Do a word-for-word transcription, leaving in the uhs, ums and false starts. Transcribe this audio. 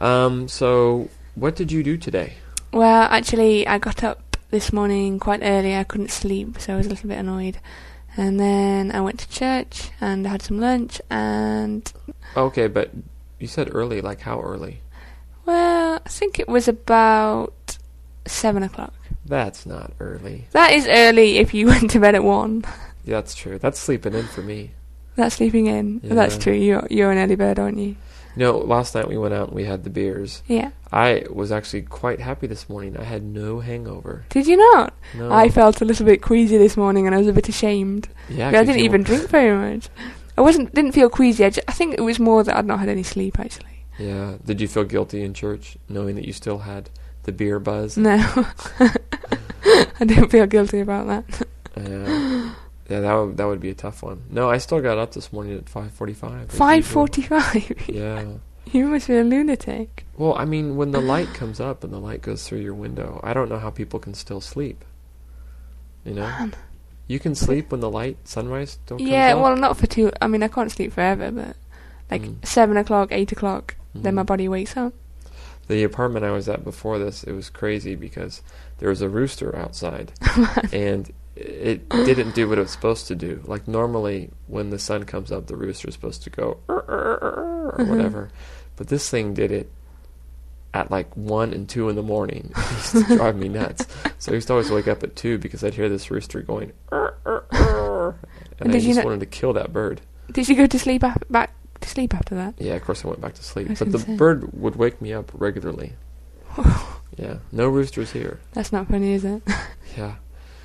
Um, so, what did you do today? Well, actually, I got up this morning quite early. I couldn't sleep, so I was a little bit annoyed. And then I went to church and had some lunch and... Okay, but you said early, like how early? Well, I think it was about seven o'clock. That's not early. That is early if you went to bed at one. Yeah, that's true. That's sleeping in for me. That's sleeping in. Yeah. That's true. You're, you're an early bird, aren't you? You know, last night we went out and we had the beers. Yeah. I was actually quite happy this morning. I had no hangover. Did you not? No. I felt a little bit queasy this morning and I was a bit ashamed. Yeah, I 'cause didn't you even were- drink very much. I wasn't. Didn't feel queasy. I, ju- I think it was more that I'd not had any sleep, actually. Yeah. Did you feel guilty in church, knowing that you still had the beer buzz? No. I didn't feel guilty about that. Yeah. Yeah, that would, that would be a tough one. No, I still got up this morning at five forty-five. five forty-five? Yeah. You must be a lunatic. Well, I mean, when the light comes up and the light goes through your window, I don't know how people can still sleep. You know? Man. You can sleep when the light, sunrise, don't come Yeah, up? well, not for too... I mean, I can't sleep forever, but... Like, Mm. seven o'clock, eight o'clock, then Mhm. my body wakes up. The apartment I was at before this, it was crazy because there was a rooster outside, and it didn't do what it was supposed to do. Like, normally, when the sun comes up, the rooster is supposed to go, "Arr, arr, arr," or Mhm. whatever. But this thing did it at like one and two in the morning. It used to drive me nuts. So I used to always wake up at two because I'd hear this rooster going, "Arr, arr, arr," and I Did you just not- wanted to kill that bird. Did you go to sleep af- back to sleep after that? Yeah, of course I went back to sleep. That's But the insane. bird would wake me up regularly. Yeah, no roosters here. That's not funny, is it? Yeah.